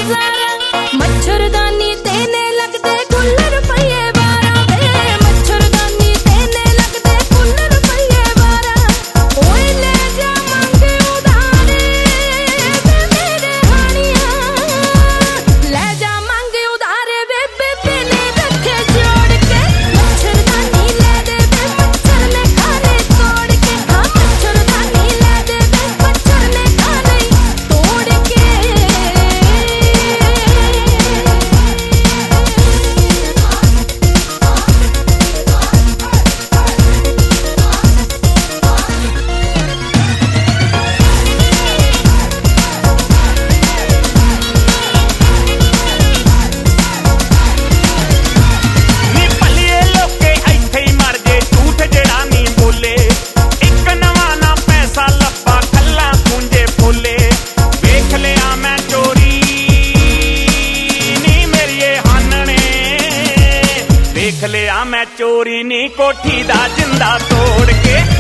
नजारा। मच्छरदानी तेने लगते कुल रुपये 12 वे, मच्छरदानी तेने लगते कुल रुपये 12। ओए ले जा मांगे उधारे वे मेरे हानिया, ले जा मांगे उधारे वे तेने रखे जोड़ के। मच्छरदानी ले दे वे मच्छर ने खाने तोड़ के, हाँ मच्छरदानी ले दे वे मच्छर ने खाने तोड़ के। नी भलिए लोके इत्थे ही मर जे झूठ जेड़ा नी बोले, एक नवा ना पैसा लब्बा खल्ला पूंजे फुले। वेख लिया मैं चोरी नी मेरिए हानने, वेख लिया मैं चोरी नी कोठी दा जिंदा तोड़ के।